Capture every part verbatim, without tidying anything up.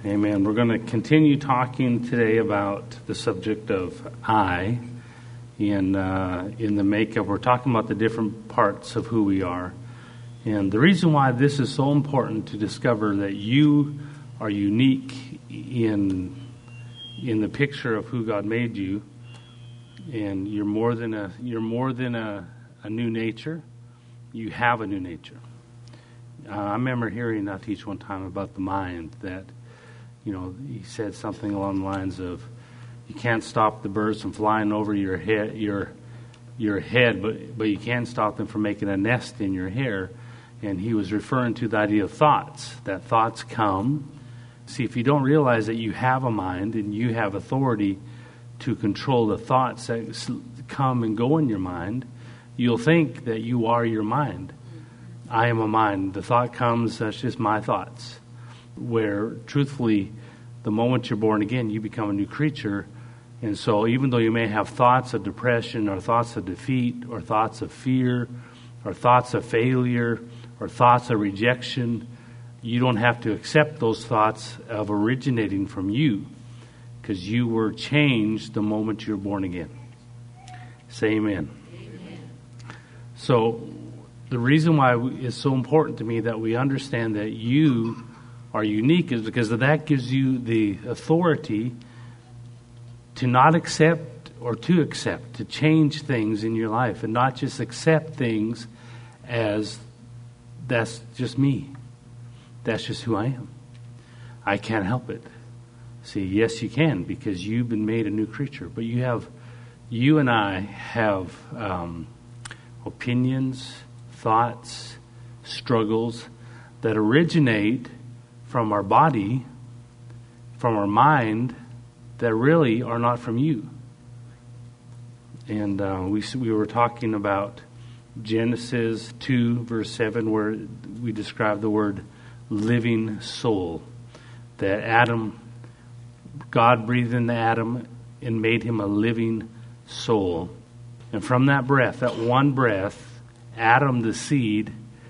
Amen. We're going to continue talking today about the subject of I in uh, in the makeup. We're talking about the different parts of who we are. And the reason why this is so important to discover that you are unique in in the picture of who God made you, and you're more than a you're more than a, a new nature. You have a new nature. Uh, I remember hearing that teach one time about the mind, that you know, he said something along the lines of, you can't stop the birds from flying over your head, your your head, but but you can stop them from making a nest in your hair. And he was referring to the idea of thoughts, that thoughts come. See, if you don't realize that you have a mind and you have authority to control the thoughts that come and go in your mind, you'll think that you are your mind. I am a mind. The thought comes, that's just my thoughts. Where, truthfully, the moment you're born again, you become a new creature. And so even though you may have thoughts of depression or thoughts of defeat or thoughts of fear or thoughts of failure or thoughts of rejection, you don't have to accept those thoughts of originating from you, because you were changed the moment you're born again. Say amen. Amen. So the reason why it's so important to me that we understand that you are unique is because that gives you the authority to not accept or to accept, to change things in your life, and not just accept things as that's just me. That's just who I am. I can't help it. See, yes, you can, because you've been made a new creature. But you have, you and I have um, opinions, thoughts, struggles that originate from our body, from our mind, that really are not from you. And uh, we we were talking about Genesis two, verse seven, where we describe the word living soul. That Adam, God breathed into Adam and made him a living soul. And from that breath, that one breath, Adam the seed,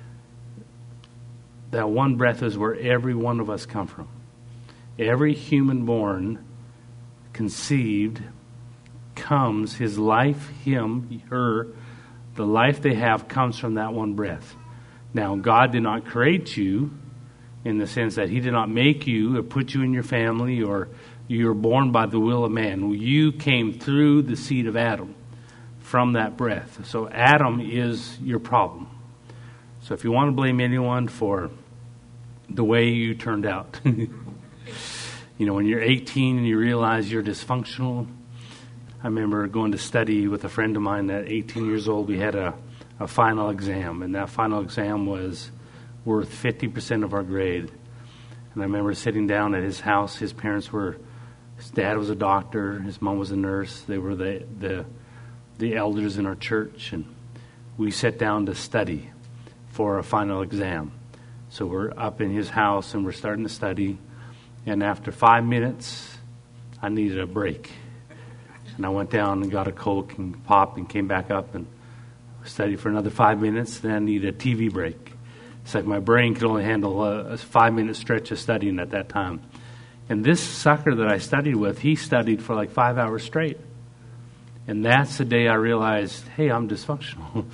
that one breath is where every one of us come from. Every human born, conceived, comes, his life, him, her, the life they have comes from that one breath. Now, God did not create you in the sense that he did not make you or put you in your family, or you were born by the will of man. You came through the seed of Adam from that breath. So Adam is your problem. So if you want to blame anyone for the way you turned out, you know, when you're eighteen and you realize you're dysfunctional. I remember going to study with a friend of mine at eighteen years old. We had a, a final exam, and that final exam was worth fifty percent of our grade. And I remember sitting down at his house. His parents were, his dad was a doctor, his mom was a nurse. They were the the, the elders in our church, and we sat down to study for a final exam. So we're up in his house and we're starting to study. And after five minutes, I needed a break. And I went down and got a Coke and pop and came back up and studied for another five minutes. Then I needed a T V break. It's like my brain could only handle a, a five-minute stretch of studying at that time. And this sucker that I studied with, he studied for like five hours straight. And that's the day I realized, hey, I'm dysfunctional.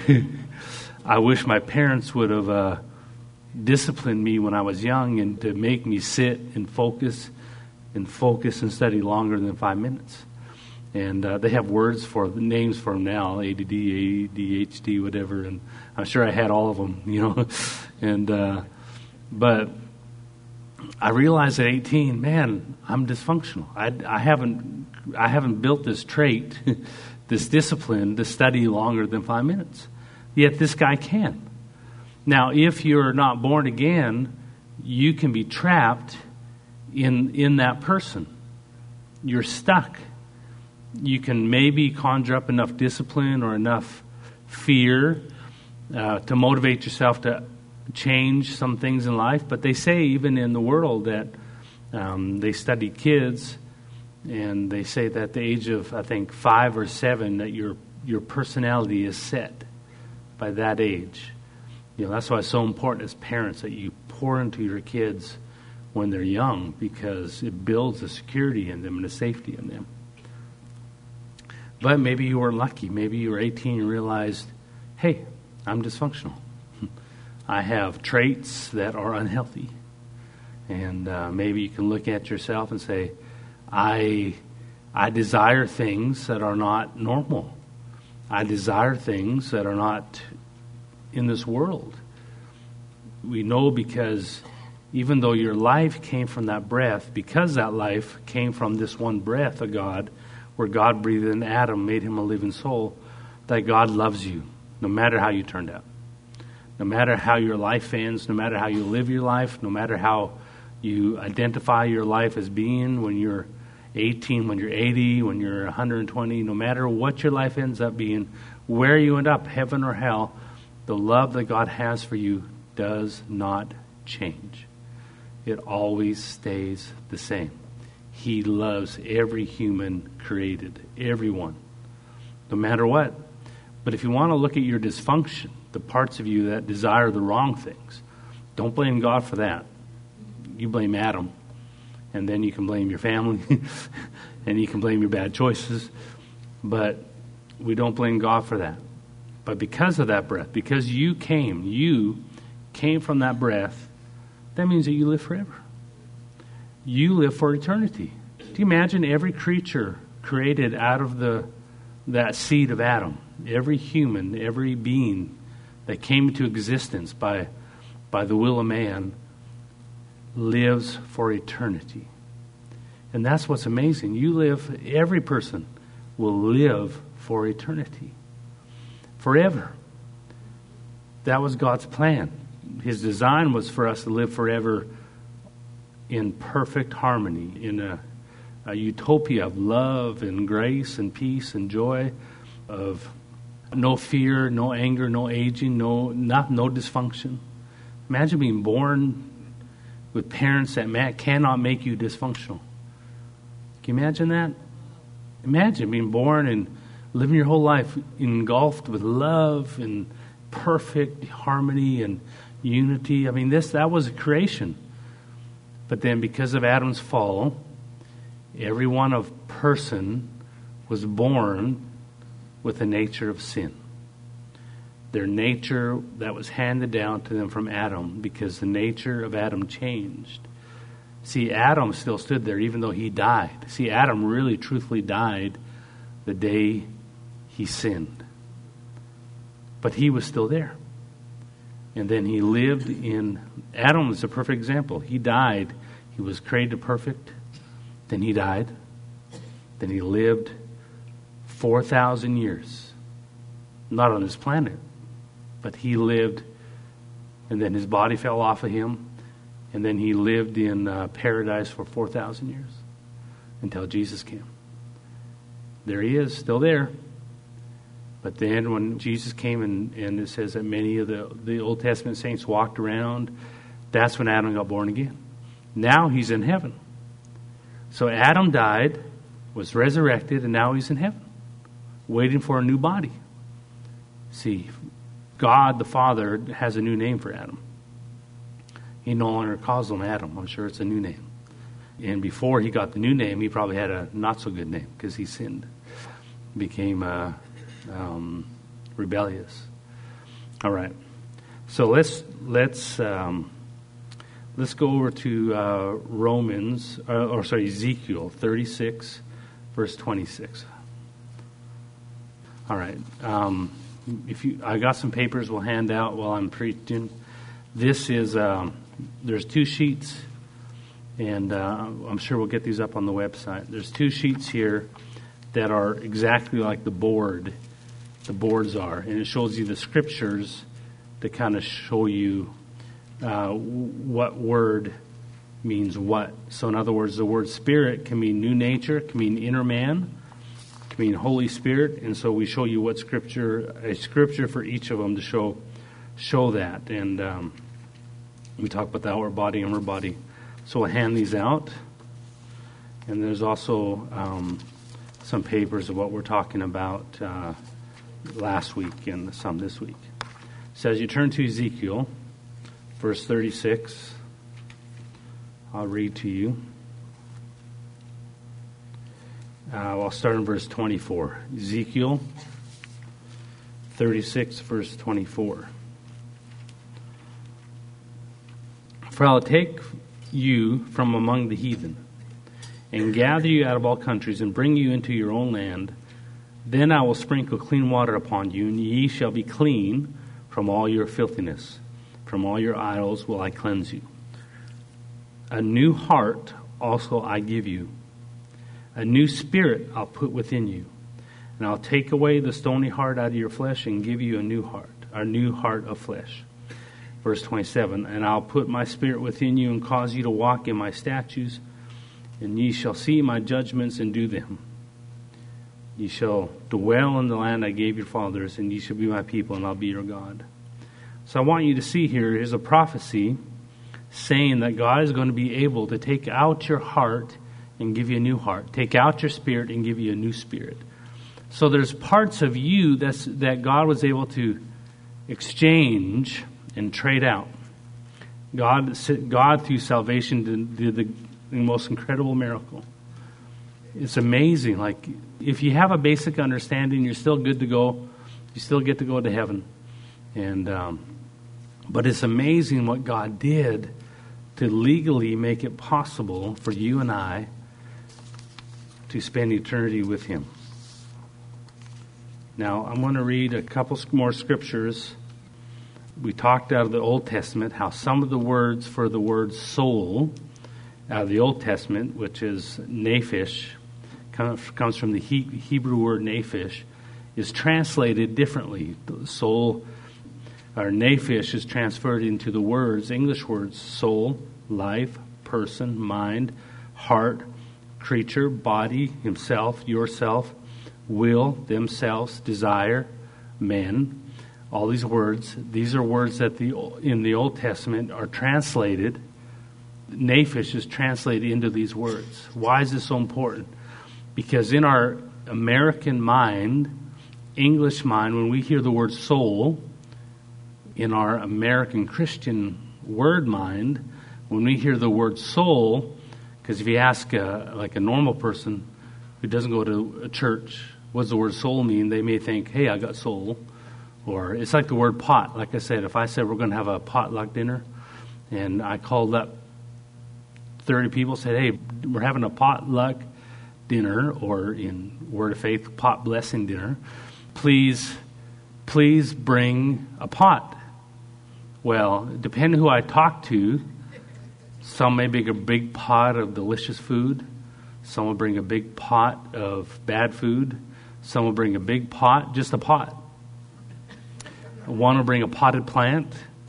I wish my parents would have uh, disciplined me when I was young and to make me sit and focus and focus and study longer than five minutes. And uh, they have words for names for them now, A D D, A D H D, whatever. And I'm sure I had all of them, you know. and uh, but I realized at eighteen, man, I'm dysfunctional. I, I haven't I haven't built this trait, this discipline to study longer than five minutes. Yet this guy can. Now, if you're not born again, you can be trapped in in that person. You're stuck. You can maybe conjure up enough discipline or enough fear uh, to motivate yourself to change some things in life. But they say even in the world that um, they study kids, and they say that at the age of, I think, five or seven, that your your personality is set by that age. You know, that's why it's so important as parents that you pour into your kids when they're young, because it builds a security in them and a safety in them. But maybe you were lucky. Maybe you were eighteen and realized, hey, I'm dysfunctional. I have traits that are unhealthy. And uh, maybe you can look at yourself and say, I, I desire things that are not normal. I desire things that are not in this world. We know because even though your life came from that breath, because that life came from this one breath of God, where God breathed in Adam, made him a living soul, that God loves you, no matter how you turned out. No matter how your life ends, no matter how you live your life, no matter how you identify your life as being when you're eighteen, when you're eighty, when you're one hundred twenty, no matter what your life ends up being, where you end up, heaven or hell, the love that God has for you does not change. It always stays the same. He loves every human created, everyone, no matter what. But if you want to look at your dysfunction, the parts of you that desire the wrong things, don't blame God for that. You blame Adam, and then you can blame your family, and you can blame your bad choices. But we don't blame God for that. But because of that breath, because you came, you came from that breath, that means that you live forever. You live for eternity. Do you imagine every creature created out of the that seed of Adam, every human, every being that came into existence by by the will of man, lives for eternity. And that's what's amazing. You live, every person will live for eternity. Forever. That was God's plan. His design was for us to live forever in perfect harmony, in a, a utopia of love and grace and peace and joy, of no fear, no anger, no aging, no not no dysfunction. Imagine being born with parents that cannot make you dysfunctional. Can you imagine that? Imagine being born and living your whole life engulfed with love and perfect harmony and unity. I mean, this that was a creation. But then because of Adam's fall, every one of person was born with the nature of sin. Their nature that was handed down to them from Adam, because the nature of Adam changed. See, Adam still stood there even though he died. See, Adam really truthfully died the day he sinned. But he was still there. And then he lived in... Adam is a perfect example. He died. He was created perfect. Then he died. Then he lived four thousand years. Not on this planet. But he lived, and then his body fell off of him. And then he lived in uh, paradise for four thousand years. Until Jesus came. There he is, still there. But then when Jesus came, and, and it says that many of the, the Old Testament saints walked around, that's when Adam got born again. Now he's in heaven. So Adam died, was resurrected, and now he's in heaven, waiting for a new body. See, God the Father has a new name for Adam. He no longer calls him Adam. I'm sure it's a new name. And before he got the new name, he probably had a not so good name because he sinned. Became uh, um, rebellious. All right. So let's let's um, let's go over to uh, Romans, uh, or sorry, Ezekiel thirty-six, verse twenty-six. All right. Um, if you, I got some papers we'll hand out while I'm preaching. This is um, there's two sheets, and uh, I'm sure we'll get these up on the website. There's two sheets here that are exactly like the board, the boards are, and it shows you the scriptures to kind of show you uh, what word means what. So in other words, the word spirit can mean new nature, can mean inner man, can mean Holy Spirit, and so we show you what scripture, a scripture for each of them to show show that. And um, we talk about the outward body, inward body. So we'll hand these out. And there's also um, some papers of what we're talking about uh, last week and some this week. So as you turn to Ezekiel, verse thirty-six, I'll read to you. Uh, I'll start in verse twenty-four. Ezekiel thirty-six, verse twenty-four. For I'll take you from among the heathen, and gather you out of all countries, and bring you into your own land. Then I will sprinkle clean water upon you, and ye shall be clean from all your filthiness. From all your idols will I cleanse you. A new heart also I give you. A new spirit I'll put within you. And I'll take away the stony heart out of your flesh and give you a new heart, a new heart of flesh. Verse twenty-seven, and I'll put my spirit within you and cause you to walk in my statutes, and ye shall see my judgments and do them. Ye shall dwell in the land I gave your fathers, and ye shall be my people, and I'll be your God. So I want you to see here, here's a prophecy saying that God is going to be able to take out your heart and give you a new heart. Take out your spirit and give you a new spirit. So there's parts of you that's, that God was able to exchange and trade out. God, God through salvation did, did the, the most incredible miracle. It's amazing. Like, if you have a basic understanding, you're still good to go. You still get to go to heaven. And um, but it's amazing what God did to legally make it possible for you and I to spend eternity with Him. Now, I'm going to read a couple more scriptures. We talked out of the Old Testament how some of the words for the word soul out of the Old Testament, which is nephesh, comes from the Hebrew word nephesh, is translated differently. Soul, or nephesh, is transferred into the words, English words, soul, life, person, mind, heart, creature, body, himself, yourself, will, themselves, desire, men. All these words, these are words that the in the Old Testament are translated. Nephesh is translated into these words. Why is this so important? Because in our American mind, English mind, when we hear the word soul, in our American Christian word mind, when we hear the word soul, because if you ask a, like a normal person who doesn't go to a church, what does the word soul mean? They may think, hey, I got soul. Or it's like the word pot. Like I said, if I said we're going to have a potluck dinner, and I called up thirty people, said, hey, we're having a potluck dinner, or in Word of Faith, pot blessing dinner, please, please bring a pot. Well, depending who I talk to, some may bring a big pot of delicious food. Some will bring a big pot of bad food. Some will bring a big pot, just a pot. One will bring a potted plant.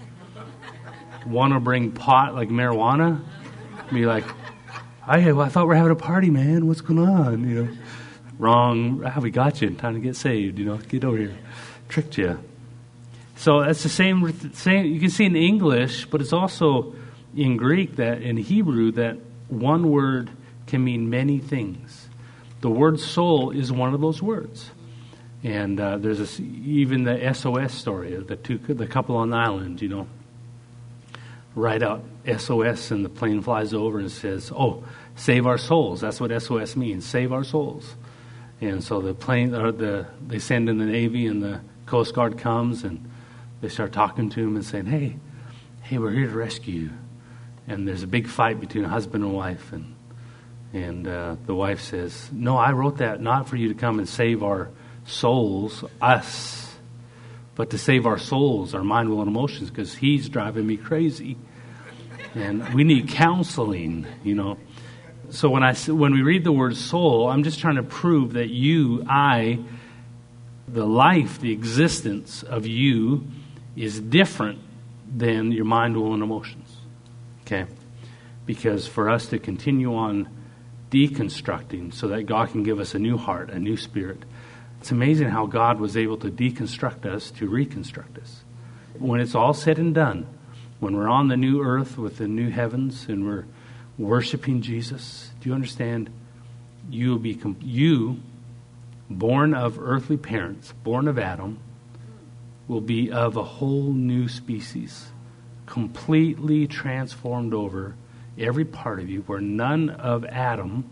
One will bring pot like marijuana. Be like, hey, well, I thought we were having a party, man. What's going on? You know, wrong. Ah, we got you. Time to get saved. You know, get over here. Tricked you. So that's the same. Same. You can see in English, but it's also in Greek, that in Hebrew, that one word can mean many things. The word soul is one of those words. And uh, there's this, even the S O S story, the two, the couple on the island, you know, write out S O S and the plane flies over and says, oh, save our souls. That's what S O S means, save our souls. And so the plane, or the they send in the Navy, and the Coast Guard comes and they start talking to him and saying, hey, hey, we're here to rescue you. And there's a big fight between a husband and wife, and and uh, the wife says, no, I wrote that not for you to come and save our souls, us, but to save our souls, our mind, will, and emotions, because he's driving me crazy. And we need counseling, you know. So when I when we read the word soul, I'm just trying to prove that you, I, the life, the existence of you is different than your mind, will, and emotions. Okay? Because for us to continue on deconstructing so that God can give us a new heart, a new spirit, it's amazing how God was able to deconstruct us to reconstruct us. When it's all said and done, when we're on the new earth with the new heavens and we're worshiping Jesus, do you understand? You will be you, born of earthly parents, born of Adam, will be of a whole new species, completely transformed over every part of you, where none of Adam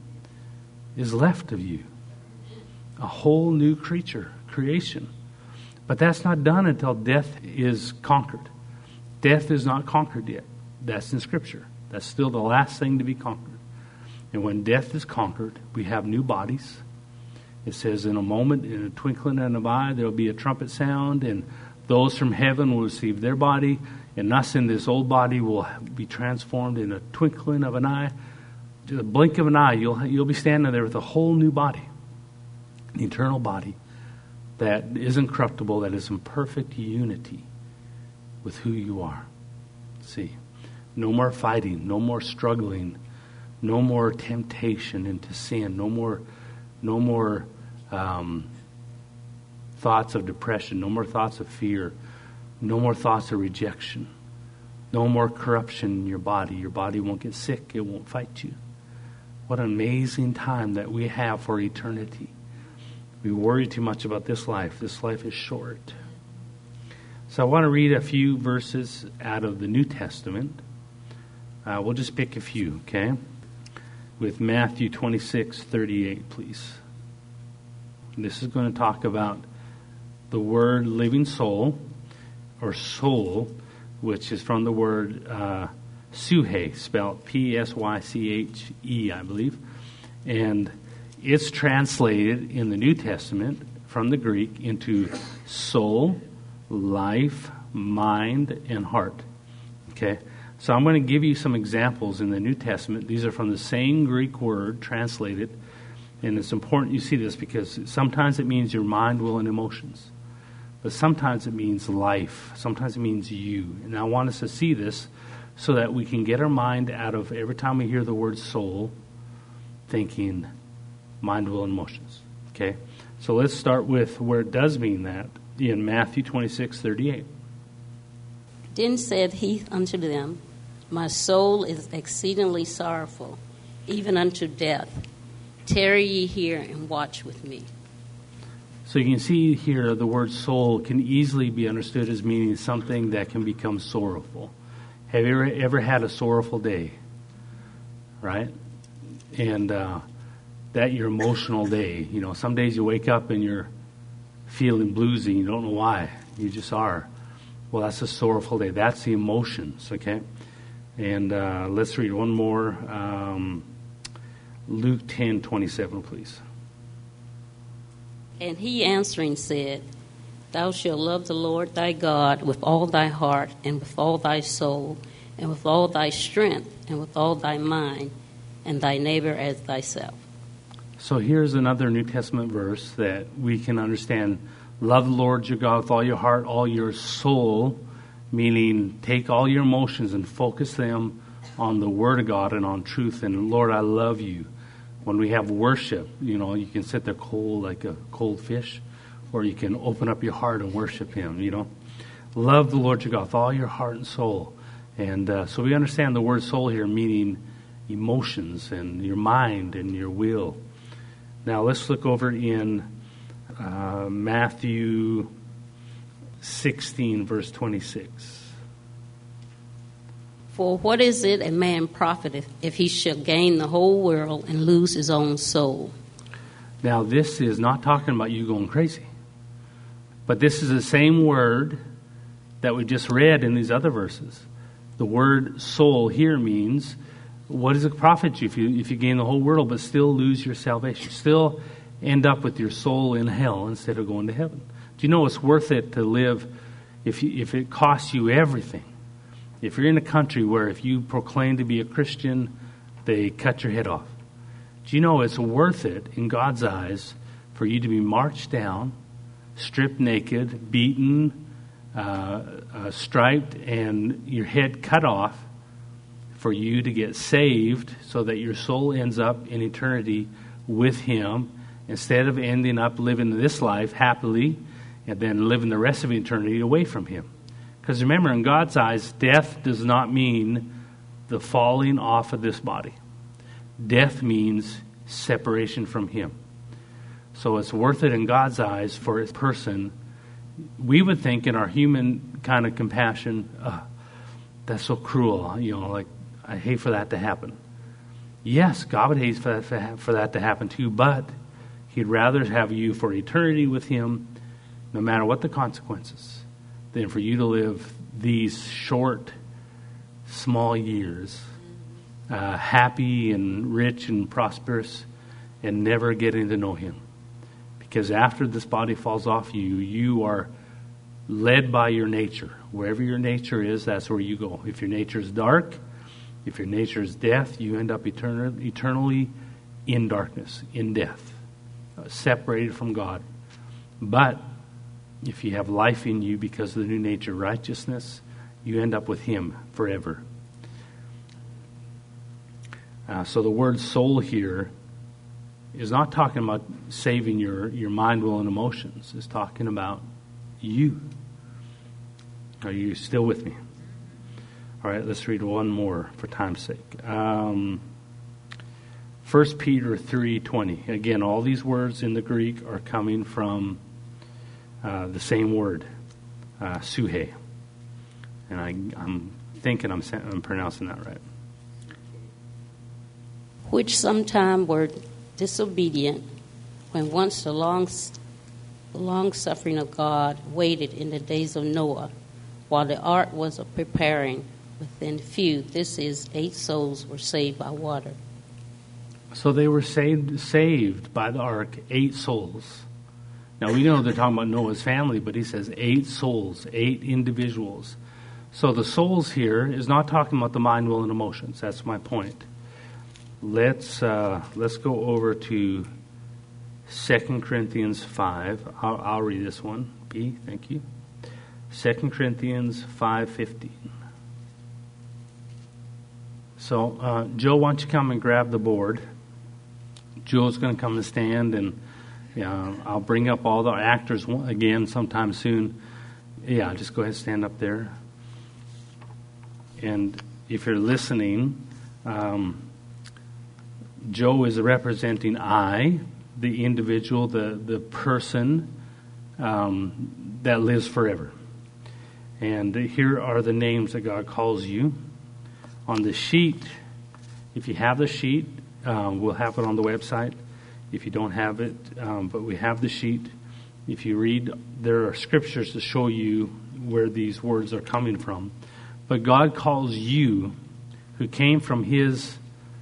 is left of you. A whole new creature, creation. But that's not done until death is conquered. Death is not conquered yet. That's in Scripture. That's still the last thing to be conquered. And when death is conquered, we have new bodies. It says, in a moment, in a twinkling of an eye, there will be a trumpet sound, and those from heaven will receive their body, and us in this old body will be transformed in a twinkling of an eye. To the blink of an eye, you'll you'll be standing there with a whole new body, an eternal body that is incorruptible, that is in perfect unity with who you are. See, no more fighting, no more struggling, no more temptation into sin, no more, no more um, thoughts of depression, no more thoughts of fear, no more thoughts of rejection, no more corruption in your body. Your body won't get sick, it won't fight you. What an amazing time that we have for eternity. We worry too much about this life. This life is short. So I want to read a few verses out of the New Testament. Uh, we'll just pick a few, okay? With Matthew twenty-six thirty-eight, please. This is going to talk about the word living soul, or soul, which is from the word uh, Psyche, spelled P S Y C H E, I believe. And it's translated in the New Testament from the Greek into soul, life, mind, and heart. Okay? So I'm going to give you some examples in the New Testament. These are from the same Greek word translated. And it's important you see this because sometimes it means your mind, will, and emotions. But sometimes it means life. Sometimes it means you. And I want us to see this so that we can get our mind out of every time we hear the word soul, thinking mind, will, and emotions. Okay? So let's start with where it does mean that in Matthew twenty-six thirty-eight. Then said he unto them, My soul is exceedingly sorrowful, even unto death. Tarry ye here and watch with me. So you can see here the word soul can easily be understood as meaning something that can become sorrowful. Have you ever, ever had a sorrowful day? Right? And uh, that your emotional day. You know, some days you wake up and you're feeling bluesy. You don't know why. You just are. Well, that's a sorrowful day. That's the emotions, okay? And uh, let's read one more. Um, Luke ten twenty-seven, please. And he answering said, Thou shalt love the Lord thy God with all thy heart, and with all thy soul, and with all thy strength, and with all thy mind, and thy neighbor as thyself. So here's another New Testament verse that we can understand. Love the Lord your God with all your heart, all your soul, meaning take all your emotions and focus them on the Word of God and on truth. And Lord, I love you. When we have worship, you know, you can sit there cold like a cold fish, or you can open up your heart and worship Him, you know. Love the Lord your God with all your heart and soul. And uh, so we understand the word soul here meaning emotions and your mind and your will. Now let's look over in uh, Matthew sixteen, verse twenty-six. For what is it a man profiteth if he shall gain the whole world and lose his own soul? Now this is not talking about you going crazy. But this is the same word that we just read in these other verses. The word soul here means, what does it profit you if you if you gain the whole world but still lose your salvation? Still end up with your soul in hell instead of going to heaven. Do you know it's worth it to live if you, if it costs you everything? If you're in a country where if you proclaim to be a Christian, they cut your head off. Do you know it's worth it in God's eyes for you to be marched down, stripped naked, beaten, uh, uh, striped, and your head cut off for you to get saved so that your soul ends up in eternity with Him instead of ending up living this life happily and then living the rest of eternity away from Him? Because remember, in God's eyes, death does not mean the falling off of this body. Death means separation from Him. So it's worth it in God's eyes for a person. We would think in our human kind of compassion, oh, that's so cruel. You know, like I hate for that to happen. Yes, God would hate for that, for that to happen too, but He'd rather have you for eternity with Him, no matter what the consequences, than for you to live these short, small years, uh, happy and rich and prosperous, and never getting to know Him. Because after this body falls off you, you are led by your nature. Wherever your nature is, that's where you go. If your nature is dark, if your nature is death, you end up etern- eternally in darkness, in death, uh, separated from God. But if you have life in you because of the new nature, righteousness, you end up with Him forever. Uh, so the word soul here is not talking about saving your, your mind, will, and emotions. It's talking about you. Are you still with me? All right, let's read one more for time's sake. Um, First Peter three twenty. Again, all these words in the Greek are coming from uh, the same word, uh, suhe. And I, I'm thinking I'm, I'm pronouncing that right. Which sometime were disobedient, when once the long, the long suffering of God waited in the days of Noah, while the ark was preparing. Within few, this is, eight souls were saved by water. So they were saved saved by the ark, eight souls. Now we know they're talking about Noah's family, but he says eight souls, eight individuals. So the souls here is not talking about the mind, will, and emotions. That's my point. Let's uh, let's go over to Second Corinthians five. I'll, I'll read this one. B, thank you. Second Corinthians five fifteen. So, uh, Joe, why don't you come and grab the board? Joe's going to come and stand, and uh, I'll bring up all the actors again sometime soon. Yeah, just go ahead and stand up there. And if you're listening, um, Joe is representing I, the individual, the, the person um, that lives forever. And here are the names that God calls you. On the sheet, if you have the sheet, um, we'll have it on the website. If you don't have it, um, but we have the sheet. If you read, there are scriptures to show you where these words are coming from. But God calls you, who came from His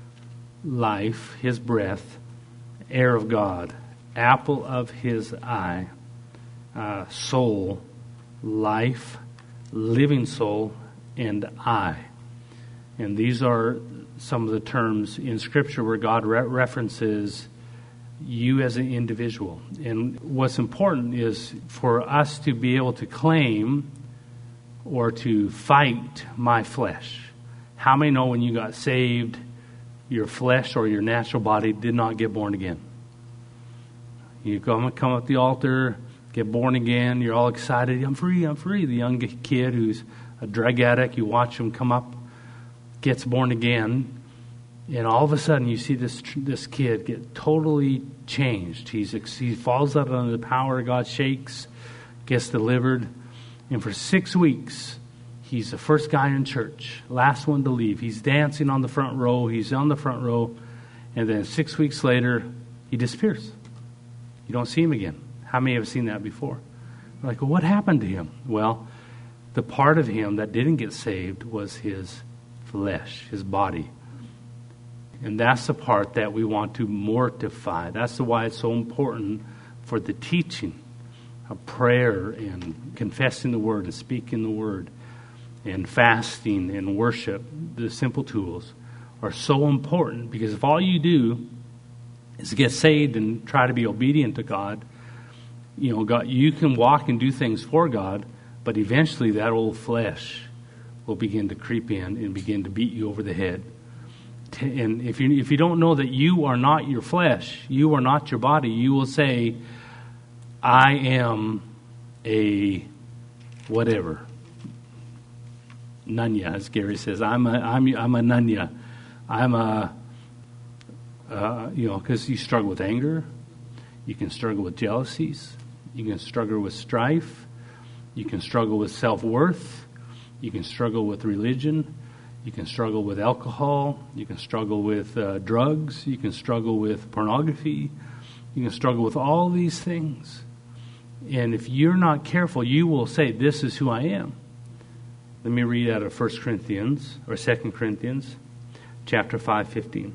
life, His breath, heir of God, apple of His eye, uh, soul, life, living soul, and I. And these are some of the terms in Scripture where God re- references you as an individual. And what's important is for us to be able to claim or to fight my flesh. How many know when you got saved, your flesh or your natural body did not get born again? You come, come up the altar, get born again, you're all excited. I'm free, I'm free. The young kid who's a drug addict, you watch him come up, gets born again, and all of a sudden you see this this kid get totally changed. He's he falls out under the power of God, shakes, gets delivered, and for six weeks he's the first guy in church, last one to leave. He's dancing on the front row. He's on the front row, and then six weeks later he disappears. You don't see him again. How many have seen that before? We're like, well, what happened to him? Well, the part of him that didn't get saved was his flesh, his body. And that's the part that we want to mortify. That's why it's so important for the teaching of prayer and confessing the Word and speaking the Word and fasting and worship. The simple tools are so important, because if all you do is get saved and try to be obedient to God, you know, God, you can walk and do things for God, but eventually that old flesh will begin to creep in and begin to beat you over the head. And if you if you don't know that you are not your flesh, you are not your body, you will say, I am a whatever. Nunya, as Gary says. I'm a I'm I'm a nunya. I'm a uh, you know, because you struggle with anger, you can struggle with jealousies, you can struggle with strife, you can struggle with self-worth, you can struggle with religion. You can struggle with alcohol. You can struggle with uh, drugs. You can struggle with pornography. You can struggle with all these things. And if you're not careful, you will say, this is who I am. Let me read out of First Corinthians, or Second Corinthians, chapter five, fifteen.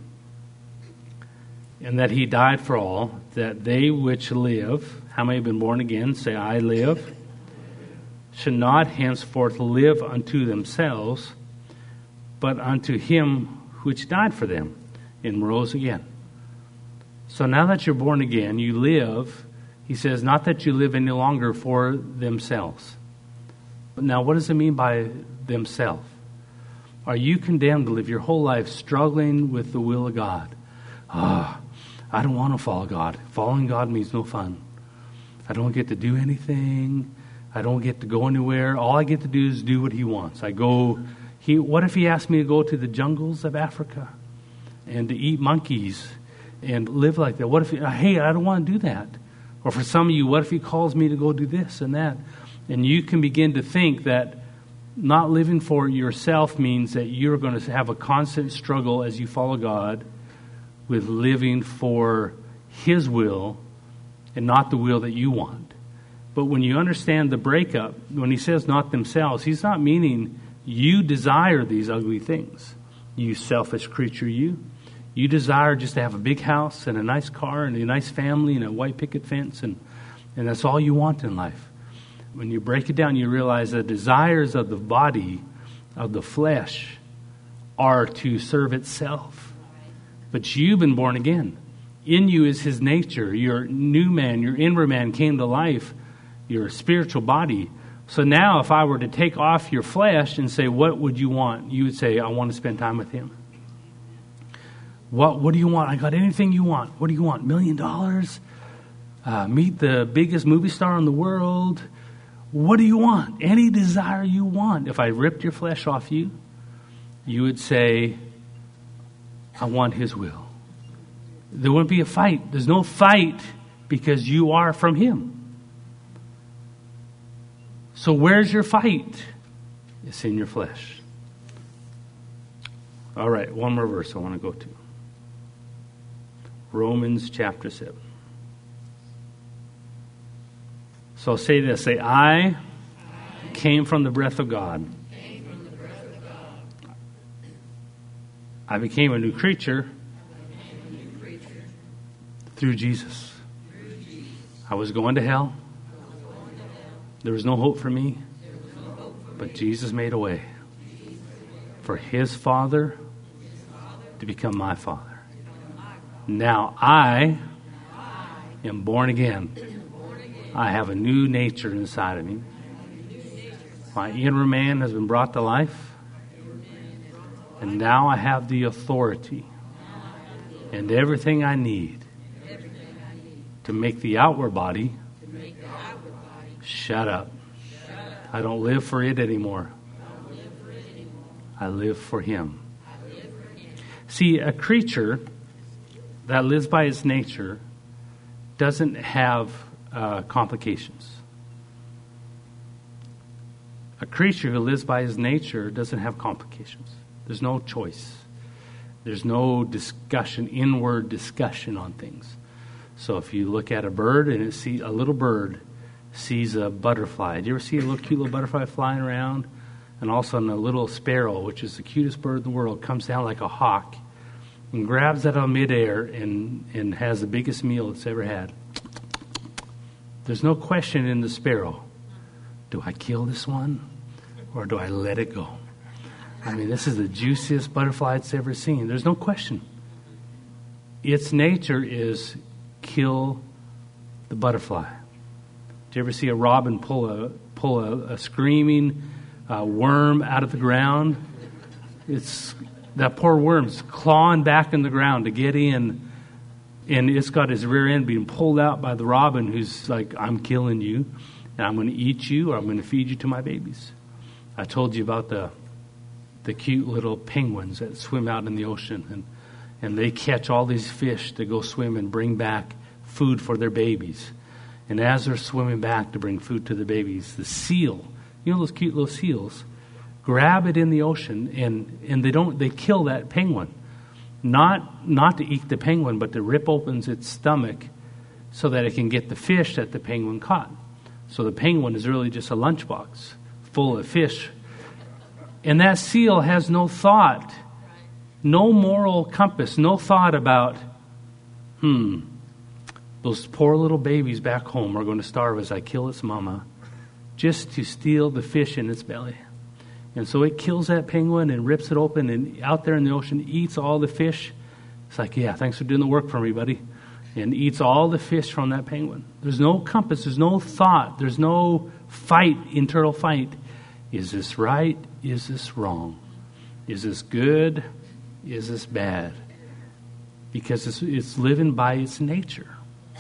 And that he died for all, that they which live, how many have been born again, say, I live, should not henceforth live unto themselves, but unto him which died for them and rose again. So now that you're born again, you live, he says, not that you live any longer for themselves. But now what does it mean by themselves? Are you condemned to live your whole life struggling with the will of God? Ah, oh, I don't want to follow God. Following God means no fun. I don't get to do anything. I don't get to go anywhere. All I get to do is do what he wants. I go, he, what if he asked me to go to the jungles of Africa and to eat monkeys and live like that? What if, he, hey, I don't want to do that. Or for some of you, what if he calls me to go do this and that? And you can begin to think that not living for yourself means that you're going to have a constant struggle as you follow God with living for his will and not the will that you want. But when you understand the breakup, when he says not themselves, he's not meaning you desire these ugly things. You selfish creature, you. You desire just to have a big house and a nice car and a nice family and a white picket fence, and, and that's all you want in life. When you break it down, you realize the desires of the body, of the flesh, are to serve itself. But you've been born again. In you is his nature. Your new man, your inward man came to life, your spiritual body. So now if I were to take off your flesh and say, what would you want? You would say, I want to spend time with him. What What do you want? I got anything you want. What do you want? Million dollars? Uh, meet the biggest movie star in the world? What do you want? Any desire you want. If I ripped your flesh off you, you would say, I want his will. There wouldn't be a fight. There's no fight because you are from him. So where's your fight? It's in your flesh. All right, one more verse I want to go to. Romans chapter seven. So say this, say, I came from the breath of God. I became a new creature through Jesus. I was going to hell. There was no hope for me. But Jesus made a way for his Father to become my Father. Now I am born again. I have a new nature inside of me. My inner man has been brought to life. And now I have the authority and everything I need to make the outward body shut up. I don't live for it anymore. I live for him. See, a creature that lives by its nature doesn't have uh, complications. A creature who lives by his nature doesn't have complications. There's no choice. There's no discussion, inward discussion on things. So if you look at a bird and it see a little bird sees a butterfly. Do you ever see a little cute little butterfly flying around? And all of a sudden a little sparrow, which is the cutest bird in the world, comes down like a hawk and grabs that out of midair and, and has the biggest meal it's ever had. There's no question in the sparrow. Do I kill this one or do I let it go? I mean, this is the juiciest butterfly it's ever seen. There's no question. Its nature is kill the butterfly. Do you ever see a robin pull a pull a, a screaming uh, worm out of the ground? It's that poor worm's clawing back in the ground to get in, and it's got his rear end being pulled out by the robin, who's like, "I'm killing you, and I'm going to eat you, or I'm going to feed you to my babies." I told you about the the cute little penguins that swim out in the ocean, and and they catch all these fish to go swim and bring back food for their babies. And as they're swimming back to bring food to the babies, the seal, you know those cute little seals, grab it in the ocean, and, and they don't they kill that penguin. Not not to eat the penguin, but to rip open its stomach so that it can get the fish that the penguin caught. So the penguin is really just a lunchbox full of fish. And that seal has no thought, no moral compass, no thought about, hmm, those poor little babies back home are going to starve as I kill its mama just to steal the fish in its belly. And so it kills that penguin and rips it open and out there in the ocean eats all the fish. It's like, yeah, thanks for doing the work for me, buddy. And eats all the fish from that penguin. There's no compass. There's no thought. There's no fight, internal fight. Is this right? Is this wrong? Is this good? Is this bad? Because it's, it's living by its nature.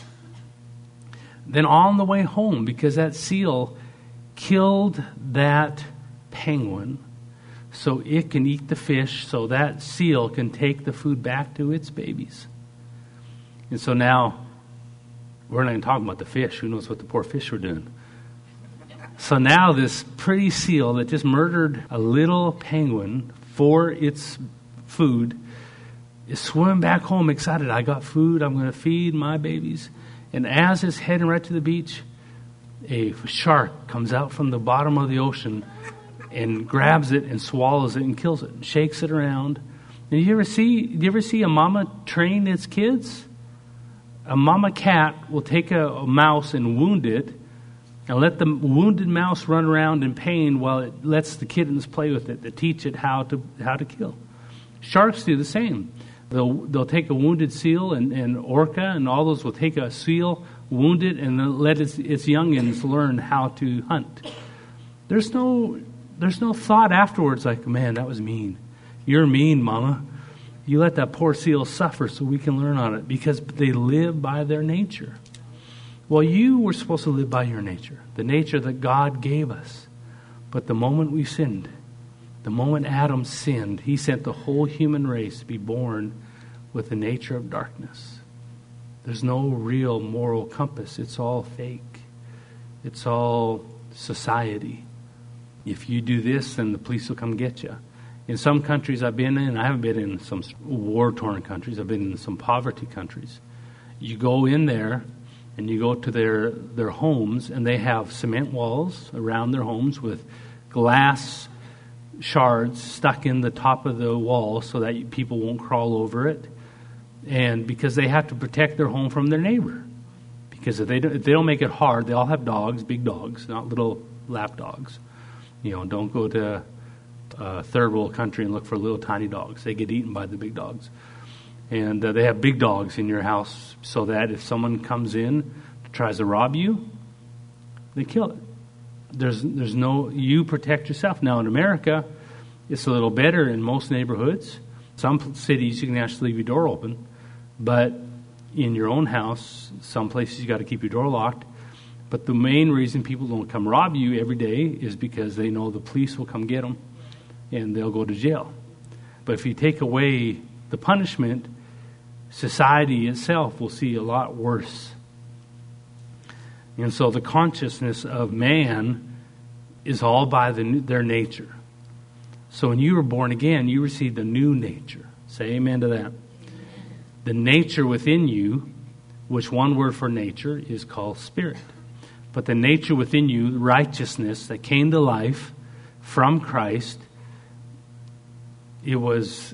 Then on the way home, because that seal killed that penguin so it can eat the fish, so that seal can take the food back to its babies. And so now, we're not even talking about the fish. Who knows what the poor fish were doing? So now this pretty seal that just murdered a little penguin for its food is swimming back home excited. I got food. I'm going to feed my babies. And as it's heading right to the beach, a shark comes out from the bottom of the ocean and grabs it and swallows it and kills it and shakes it around. And you ever see, do you ever see a mama train its kids? A mama cat will take a, a mouse and wound it and let the wounded mouse run around in pain while it lets the kittens play with it to teach it how to how to kill. Sharks do the same. They'll they'll take a wounded seal and, and orca and all those will take a seal, wound it, and they'll let its, its youngins learn how to hunt. There's no there's no thought afterwards like, man, that was mean. You're mean, mama. You let that poor seal suffer so we can learn on it, because they live by their nature. Well, you were supposed to live by your nature, the nature that God gave us. But the moment we sinned, the moment Adam sinned, he sent the whole human race to be born with the nature of darkness. There's no real moral compass. It's all fake. It's all society. If you do this, then the police will come get you. In some countries I've been in, I haven't been in some war-torn countries, I've been in some poverty countries. You go in there and you go to their, their homes, and they have cement walls around their homes with glass shards stuck in the top of the wall so that people won't crawl over it. And because they have to protect their home from their neighbor. Because if they don't, if they don't make it hard, they all have dogs, big dogs, not little lap dogs. You know, don't go to a third world country and look for little tiny dogs. They get eaten by the big dogs. And uh, they have big dogs in your house so that if someone comes in, tries to rob you, they kill it. There's there's no, you protect yourself. Now in America, it's a little better in most neighborhoods. Some cities you can actually leave your door open, but in your own house, some places you got to keep your door locked. But the main reason people don't come rob you every day is because they know the police will come get them and they'll go to jail. But if you take away the punishment, society itself will see a lot worse. And so the consciousness of man is all by the, their nature. So when you were born again, you received a new nature. Say amen to that. The nature within you, which one word for nature is called spirit. But the nature within you, righteousness that came to life from Christ, it was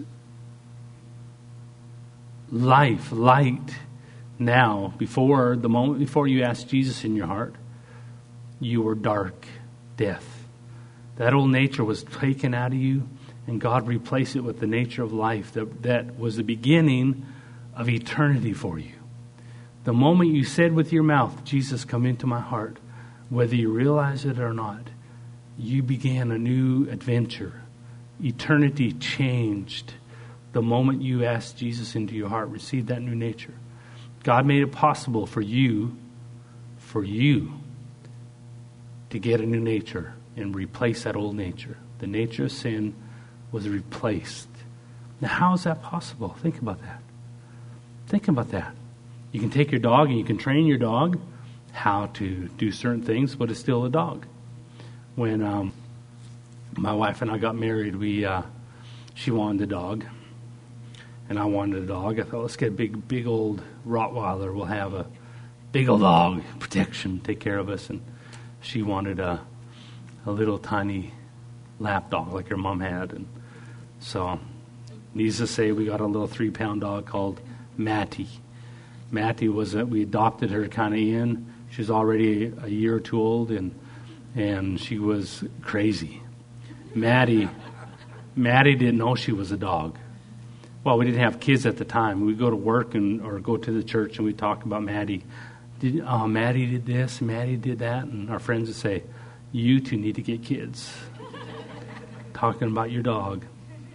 life, light. Now, before the moment before you asked Jesus in your heart, you were dark, death. That old nature was taken out of you, and God replaced it with the nature of life that, that was the beginning of eternity for you. The moment you said with your mouth, Jesus, come into my heart, whether you realize it or not, you began a new adventure. Eternity changed the moment you asked Jesus into your heart, received that new nature. God made it possible for you, for you, to get a new nature and replace that old nature. The nature of sin was replaced. Now, how is that possible? Think about that. Think about that. You can take your dog and you can train your dog how to do certain things, but it's still a dog. When um, my wife and I got married, we uh, she wanted a dog, and I wanted a dog. I thought, let's get a big, big old Rottweiler. We'll have a big old dog, protection, take care of us. And she wanted a a little tiny lap dog like her mom had. And so, needless to say, we got a little three-pound dog called Mattie. Mattie was a, we adopted her kind of in. She was already a year or two old, and and she was crazy. Mattie, Mattie didn't know she was a dog. Well, we didn't have kids at the time. We'd go to work and or go to the church, and we'd talk about Mattie. Did, oh, Mattie did this, Mattie did that. And our friends would say, you two need to get kids. Talking about your dog.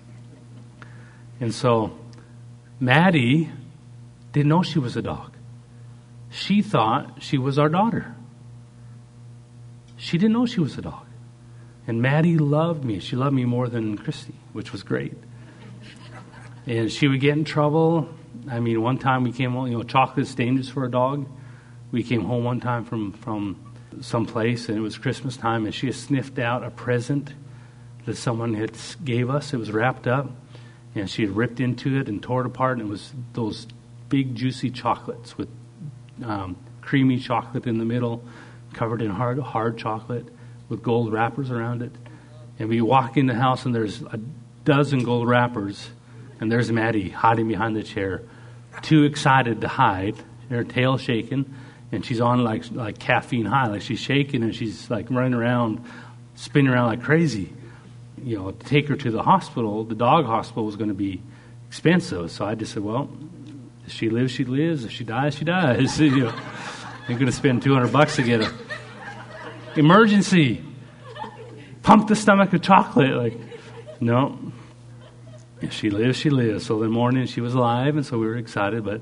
And so Mattie didn't know she was a dog. She thought she was our daughter. She didn't know she was a dog. And Mattie loved me. She loved me more than Christy, which was great. And she would get in trouble. I mean, one time we came home, you know, chocolate's dangerous for a dog. We came home one time from, from someplace, and it was Christmas time, and she had sniffed out a present that someone had gave us. It was wrapped up, and she had ripped into it and tore it apart, and it was those big, juicy chocolates with um, creamy chocolate in the middle, covered in hard, hard chocolate with gold wrappers around it. And we walk in the house, and there's a dozen gold wrappers, and there's Mattie hiding behind the chair, too excited to hide, her tail shaking, and she's on like like caffeine high, like she's shaking, and she's like running around, spinning around like crazy. You know, to take her to the hospital, the dog hospital was going to be expensive. So I just said, well, if she lives, she lives. If she dies, she dies. You know, you're going to spend two hundred bucks to get a emergency. Pump the stomach with chocolate. Like, no. If she lives, she lives. So the morning she was alive, and so we were excited. But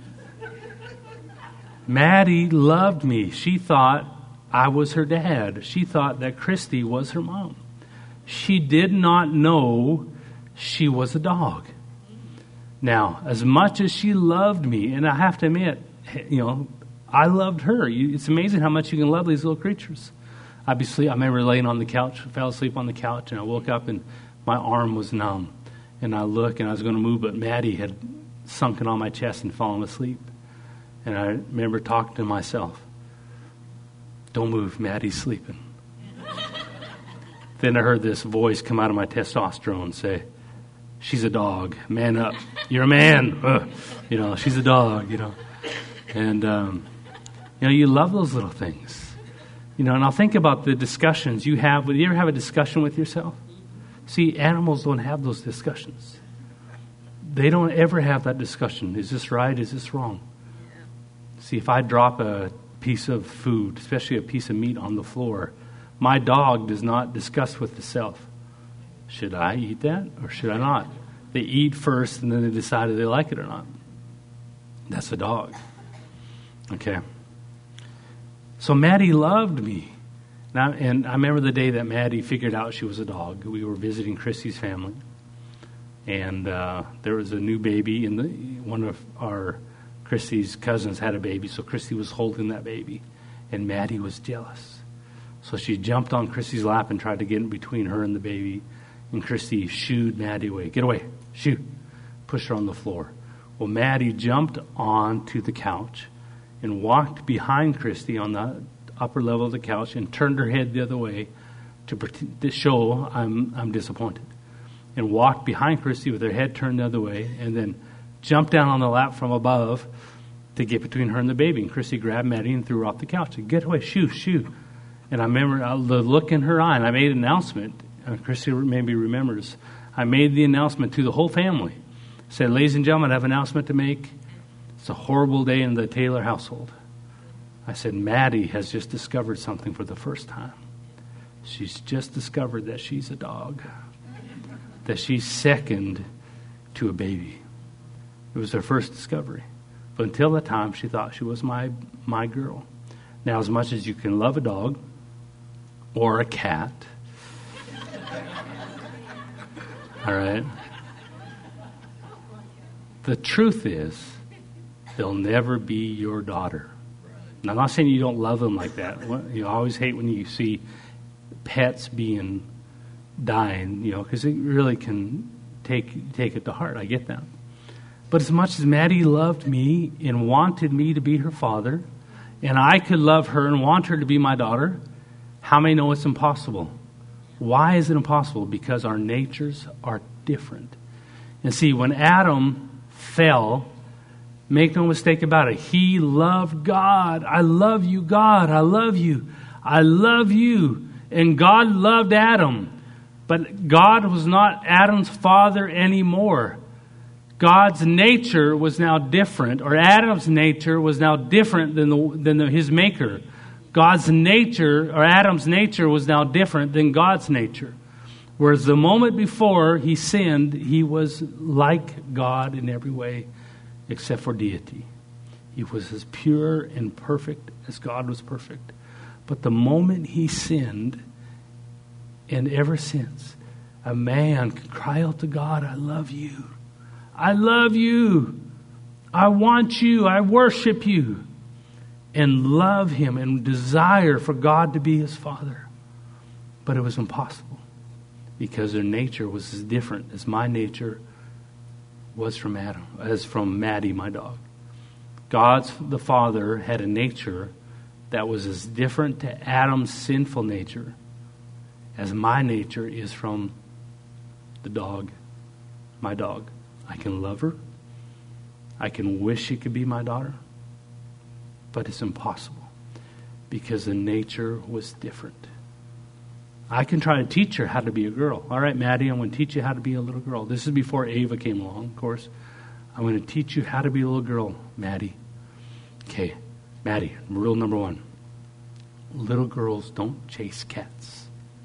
Mattie loved me. She thought I was her dad. She thought that Christy was her mom. She did not know she was a dog. Now, as much as she loved me, and I have to admit, you know, I loved her. You, it's amazing how much you can love these little creatures. I'd be sleep. I remember laying on the couch, fell asleep on the couch, and I woke up and my arm was numb. And I looked, and I was going to move, but Mattie had sunken on my chest and fallen asleep. And I remember talking to myself, don't move, Mattie's sleeping. Then I heard this voice come out of my testosterone say, she's a dog, man up, you're a man. Ugh. You know, she's a dog, you know. And, um, you know, you love those little things. You know, and I'll think about the discussions you have. Would you ever have a discussion with yourself? See, animals don't have those discussions. They don't ever have that discussion. Is this right? Is this wrong? See, if I drop a piece of food, especially a piece of meat on the floor, my dog does not discuss with itself, should I eat that or should I not? They eat first and then they decide if they like it or not. That's a dog. Okay. So Mattie loved me. Now, and I remember the day that Mattie figured out she was a dog. We were visiting Christy's family. And uh, there was a new baby, and the, one of our Christy's cousins had a baby, so Christy was holding that baby. And Mattie was jealous. So she jumped on Christy's lap and tried to get in between her and the baby. And Christy shooed Mattie away. Get away. Shoot. Pushed her on the floor. Well, Mattie jumped onto the couch and walked behind Christy on the upper level of the couch and turned her head the other way to, pretend, to show I'm I'm disappointed. And walked behind Christy with her head turned the other way, and then jumped down on the lap from above to get between her and the baby. And Christy grabbed Mattie and threw her off the couch. And get away, shoo, shoo. And I remember the look in her eye, and I made an announcement. Uh, Christy maybe remembers. I made the announcement to the whole family. I said, ladies and gentlemen, I have an announcement to make. It's a horrible day in the Taylor household. I said, Mattie has just discovered something for the first time. She's just discovered that she's a dog. That she's second to a baby. It was her first discovery. But until that time, she thought she was my my girl. Now, as much as you can love a dog or a cat, all right, the truth is, they'll never be your daughter. Now, I'm not saying you don't love them like that. You always hate when you see pets being dying, you know, because it really can take take it to heart. I get that. But as much as Maddie loved me and wanted me to be her father, and I could love her and want her to be my daughter, how many know it's impossible? Why is it impossible? Because our natures are different. And see, when Adam fell, make no mistake about it, he loved God. I love you, God. I love you. I love you. And God loved Adam. But God was not Adam's father anymore. God's nature was now different, or Adam's nature was now different than the, than the, his maker. God's nature, or Adam's nature, was now different than God's nature. Whereas the moment before he sinned, he was like God in every way except for deity. He was as pure and perfect as God was perfect. But the moment he sinned, and ever since, a man can cry out to God, I love you. I love you. I want you. I worship you. And love him and desire for God to be his father. But it was impossible because their nature was as different as my nature was from Adam, as from Maddie, my dog. God's the Father had a nature that was as different to Adam's sinful nature as my nature is from the dog, my dog. I can love her. I can wish she could be my daughter. But it's impossible because the nature was different. I can try to teach her how to be a girl. All right, Maddie, I'm going to teach you how to be a little girl. This is before Ava came along, of course. I'm going to teach you how to be a little girl, Maddie. Okay, Maddie, rule number one. Little girls don't chase cats.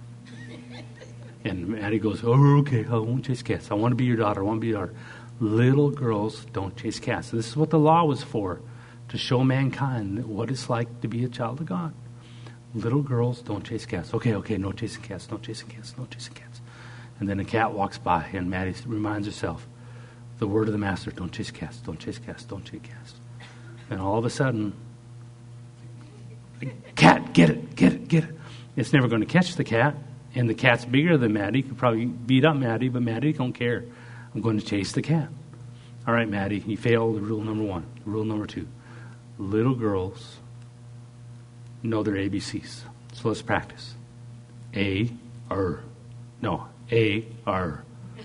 And Maddie goes, oh, okay, I won't chase cats. I want to be your daughter. I want to be your daughter. Little girls don't chase cats. This is what the law was for, to show mankind what it's like to be a child of God. Little girls don't chase cats. Okay, okay, no chasing cats, no chasing cats, no chasing cats. And then a cat walks by, and Maddie reminds herself, the word of the master, don't chase cats, don't chase cats, don't chase cats. And all of a sudden, cat, get it, get it, get it. It's never going to catch the cat. And the cat's bigger than Maddie. Could probably beat up Maddie, but Maddie don't care. I'm going to chase the cat. All right, Maddie, you failed rule number one. Rule number two. Little girls know their A B Cs. So let's practice. A, R. No, A, R.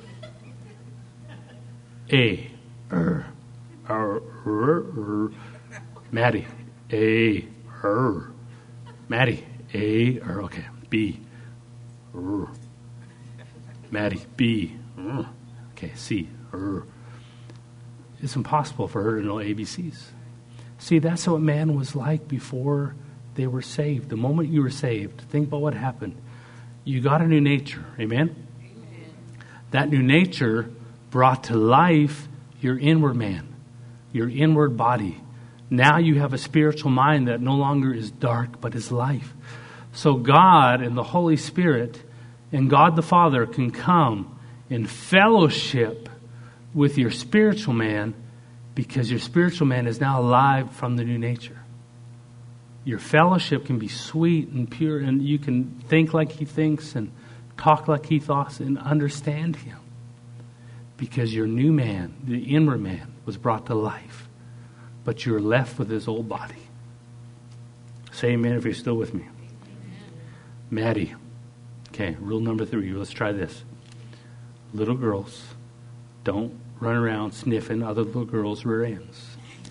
A, R. R, R, R. Maddie, A, R. Maddie, A, R. Okay, B. R. Maddie, B. R. Okay, C. R. It's impossible for her to know A B Cs. See, that's what man was like before they were saved. The moment you were saved, think about what happened. You got a new nature. Amen? Amen. That new nature brought to life your inward man, your inward body. Now you have a spiritual mind that no longer is dark, but is life. So God and the Holy Spirit and God the Father can come in fellowship with your spiritual man because your spiritual man is now alive from the new nature. Your fellowship can be sweet and pure, and you can think like he thinks and talk like he thoughts and understand him because your new man, the inward man, was brought to life, but you're left with his old body. Say amen if you're still with me. Amen. Maddie. Okay, rule number three. Let's try this. Little girls don't run around sniffing other little girls' rear ends.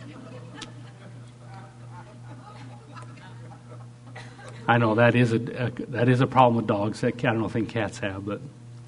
I know that is a, a that is a problem with dogs that I don't think cats have, but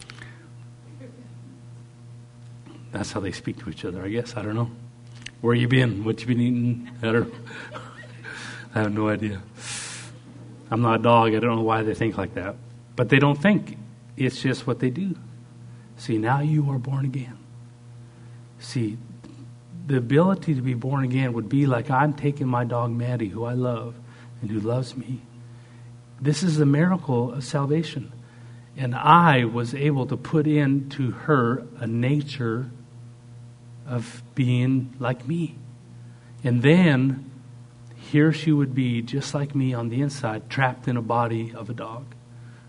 that's how they speak to each other, I guess. I don't know. Where you been? What you been eating? I don't know. I have no idea. I'm not a dog. I don't know why they think like that. But they don't think. It's just what they do. See, now you are born again. See, the ability to be born again would be like I'm taking my dog Maddie, who I love and who loves me. This is the miracle of salvation. And I was able to put into her a nature of being like me. And then here she would be just like me on the inside, trapped in a body of a dog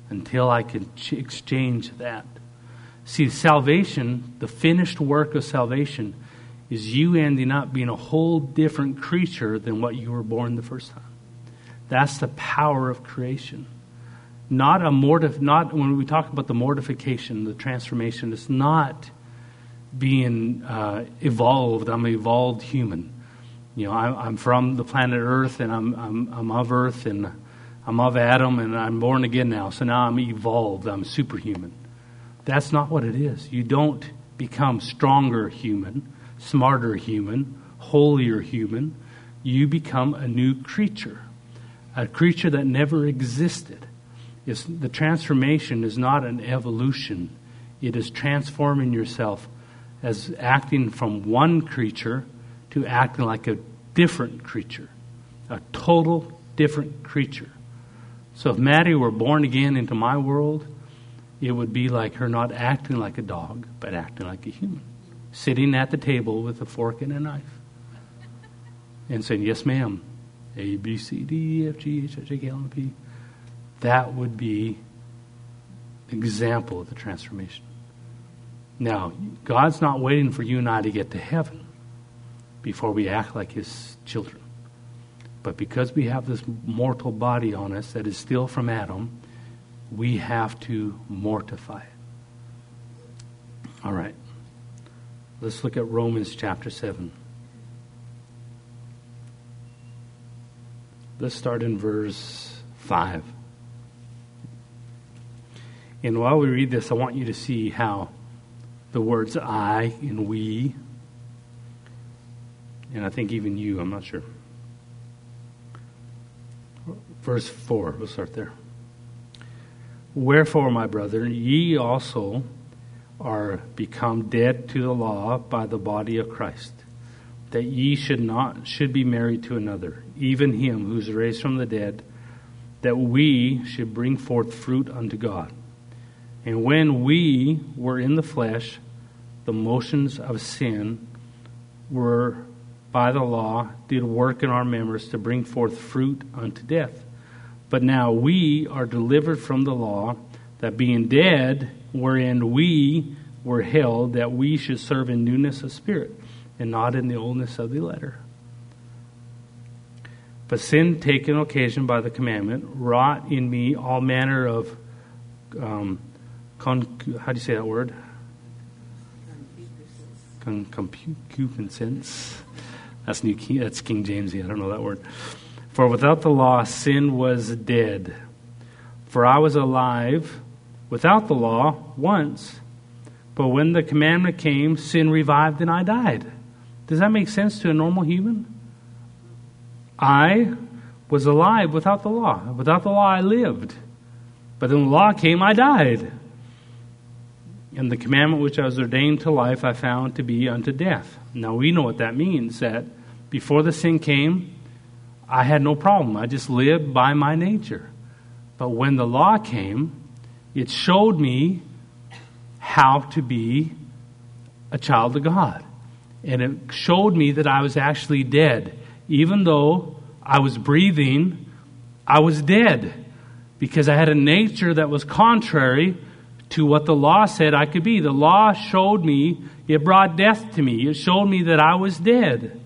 until I can ch- exchange that. See, salvation, the finished work of salvation, is you ending up being a whole different creature than what you were born the first time. That's the power of creation. Not a mortif- not when we talk about the mortification, the transformation, it's not being uh, evolved. I'm an evolved human. You know, I'm, I'm from the planet Earth, and I'm, I'm I'm of Earth, and I'm of Adam, and I'm born again now. So now I'm evolved. I'm superhuman. That's not what it is. You don't become stronger human, smarter human, holier human. You become a new creature, a creature that never existed. It's, the transformation is not an evolution. It is transforming yourself as acting from one creature to acting like a different creature, a total different creature. So if Maddie were born again into my world, it would be like her not acting like a dog, but acting like a human, sitting at the table with a fork and a knife and saying, yes, ma'am, A, B, C, D, E, F, G, H, I, J, K, L, M, P. That would be an example of the transformation. Now, God's not waiting for you and I to get to heaven before we act like His children. But because we have this mortal body on us that is still from Adam, we have to mortify it. All right. Let's look at Romans chapter seven. Let's start in verse five. And while we read this, I want you to see how the words I and we, and I think even you, I'm not sure. Verse four, we'll start there. Wherefore, my brethren, ye also are become dead to the law by the body of Christ, that ye should not should be married to another, even him who is raised from the dead, that we should bring forth fruit unto God. And when we were in the flesh, the motions of sin were by the law did work in our members to bring forth fruit unto death. But now we are delivered from the law, that being dead, wherein we were held, that we should serve in newness of spirit, and not in the oldness of the letter. But sin, taken occasion by the commandment, wrought in me all manner of, um, con- how do you say that word? Con- concupiscence. That's New King. That's King James. I don't know that word. For without the law, sin was dead. For I was alive without the law once, but when the commandment came, sin revived and I died. Does that make sense to a normal human? I was alive without the law. Without the law, I lived. But when the law came, I died. And the commandment which I was ordained to life, I found to be unto death. Now we know what that means, that before the sin came, I had no problem. I just lived by my nature. But when the law came, it showed me how to be a child of God. And it showed me that I was actually dead. Even though I was breathing, I was dead. Because I had a nature that was contrary to what the law said I could be. The law showed me, it brought death to me. It showed me that I was dead.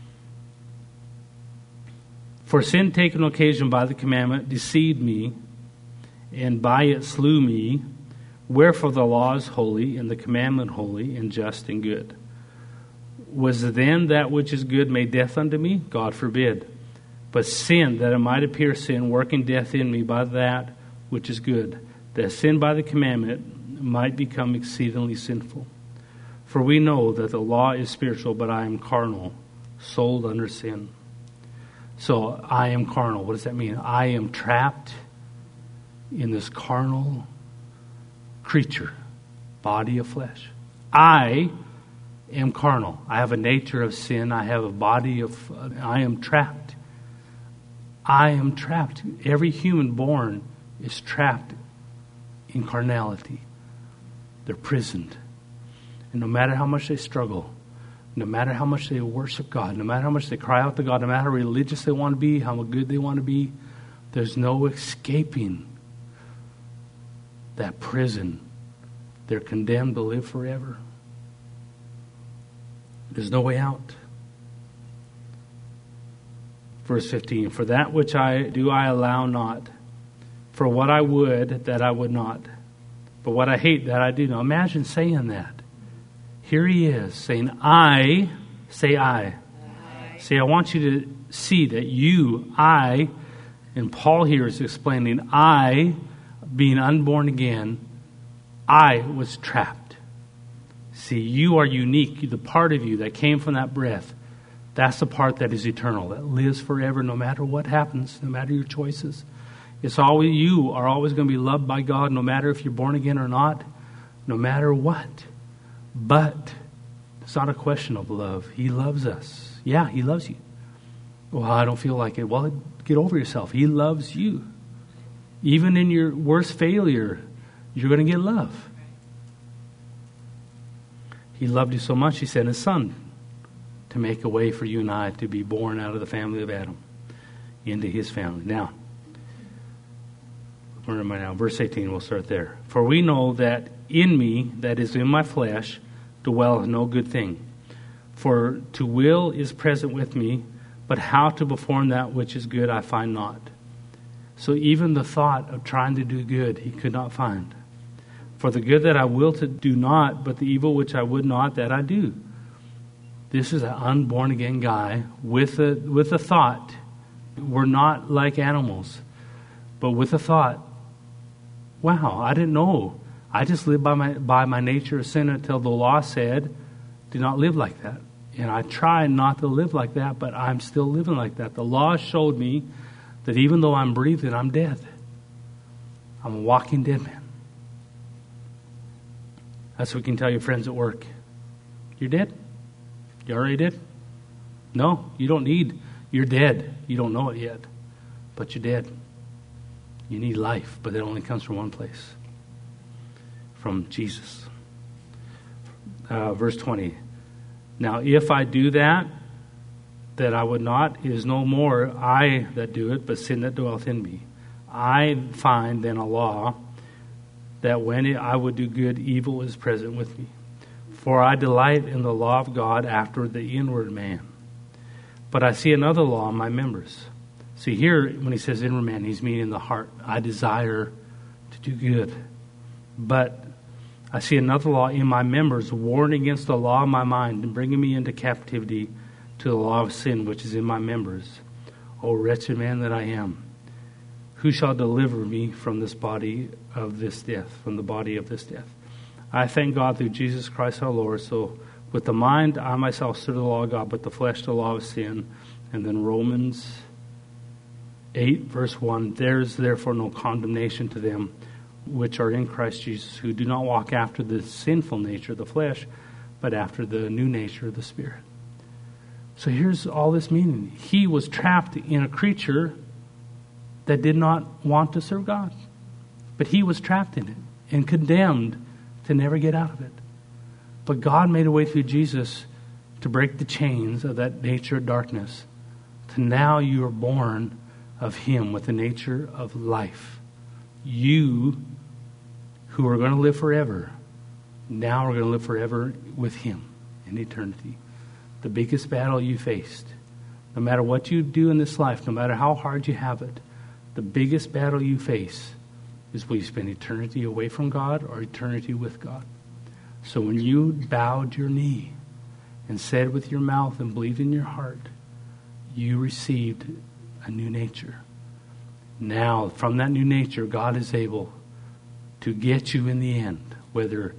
For sin taken occasion by the commandment deceived me, and by it slew me. Wherefore the law is holy, and the commandment holy, and just and good. Was then that which is good made death unto me? God forbid. But sin, that it might appear sin, working death in me by that which is good, that sin by the commandment might become exceedingly sinful. For we know that the law is spiritual, but I am carnal, sold under sin. So I am carnal. What does that mean? I am trapped in this carnal creature, body of flesh. I am carnal. I have a nature of sin. I have a body of, uh, I am trapped. I am trapped. Every human born is trapped in carnality. They're prisoned. And no matter how much they struggle, no matter how much they worship God, no matter how much they cry out to God, no matter how religious they want to be, how good they want to be, there's no escaping that prison. They're condemned to live forever. There's no way out. Verse fifteen, for that which I do I allow not. For what I would, that I would not. But what I hate, that I do not. Imagine saying that. Here he is saying, I, say I. I. See, I want you to see that you, I, and Paul here is explaining, I, being unborn again, I was trapped. See, you are unique. The part of you that came from that breath, that's the part that is eternal, that lives forever no matter what happens, no matter your choices. It's always, you are always going to be loved by God, no matter if you're born again or not, no matter what. But it's not a question of love. He loves us. Yeah, he loves you. Well, I don't feel like it. Well, get over yourself. He loves you. Even in your worst failure, you're going to get love. He loved you so much, he sent his son to make a way for you and I to be born out of the family of Adam into his family. Now, where am I now? Verse eighteen, we'll start there. For we know that in me, that is in my flesh, dwelleth no good thing. For to will is present with me, but how to perform that which is good I find not. So even the thought of trying to do good he could not find. For the good that I will to do not, but the evil which I would not, that I do. This is an unborn again guy with a with a thought. We're not like animals, but with a thought. Wow, I didn't know. I just lived by my by my nature of sin until the law said, do not live like that. And I try not to live like that, but I'm still living like that. The law showed me that even though I'm breathing, I'm dead. I'm a walking dead man. That's what we can tell your friends at work. You're dead? You already dead? No, you don't need. You're dead. You don't know it yet, but you're dead. You need life, but it only comes from one place. From Jesus. Uh, verse twenty. Now, if I do that, that I would not, it is no more I that do it, but sin that dwelleth in me. I find then a law that when it, I would do good, evil is present with me. For I delight in the law of God after the inward man. But I see another law in my members. See, here, when he says inward man, he's meaning the heart. I desire to do good. But I see another law in my members, warring against the law of my mind and bringing me into captivity to the law of sin which is in my members. O wretched man that I am, who shall deliver me from this body of this death, from the body of this death? I thank God through Jesus Christ our Lord. So with the mind, I myself serve the law of God, but the flesh, the law of sin. And then Romans eight, verse one, there is therefore no condemnation to them which are in Christ Jesus, who do not walk after the sinful nature of the flesh, but after the new nature of the Spirit. So here's all this meaning. He was trapped in a creature that did not want to serve God. But he was trapped in it and condemned to never get out of it. But God made a way through Jesus to break the chains of that nature of darkness. To now you are born of him with the nature of life. You who are going to live forever, now are going to live forever with him in eternity. The biggest battle you faced, no matter what you do in this life, no matter how hard you have it, the biggest battle you face is will you spend eternity away from God or eternity with God? So when you bowed your knee and said with your mouth and believed in your heart, you received a new nature. Now, from that new nature, God is able to get you in the end, whether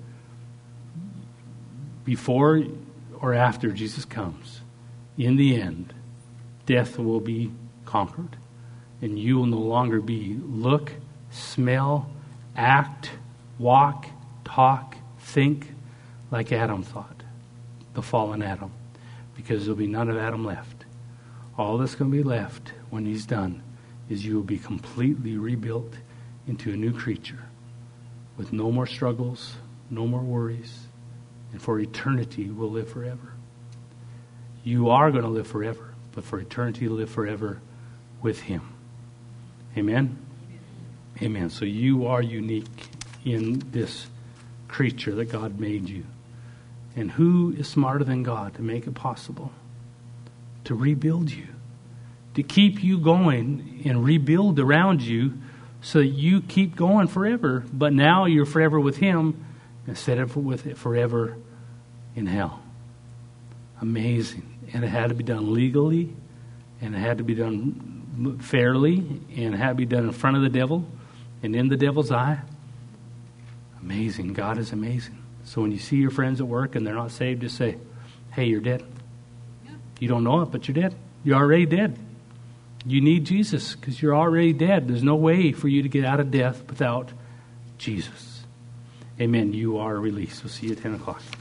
before or after Jesus comes. In the end, death will be conquered, and you will no longer be look, smell, act, walk, talk, think like Adam thought, the fallen Adam, because there will be none of Adam left. All that's going to be left when he's done is you will be completely rebuilt into a new creature with no more struggles, no more worries, and for eternity will live forever. You are going to live forever, but for eternity to live forever with him. Amen? Amen. So you are unique in this creature that God made you. And who is smarter than God to make it possible to rebuild you, to keep you going and rebuild around you so that you keep going forever, but now you're forever with Him instead of with it forever in hell. Amazing. And it had to be done legally, and it had to be done fairly, and it had to be done in front of the devil and in the devil's eye. Amazing. God is amazing. So when you see your friends at work and they're not saved, just say, hey, you're dead. You don't know it, but you're dead. You're already dead. You need Jesus because you're already dead. There's no way for you to get out of death without Jesus. Amen. You are released. We'll see you at ten o'clock.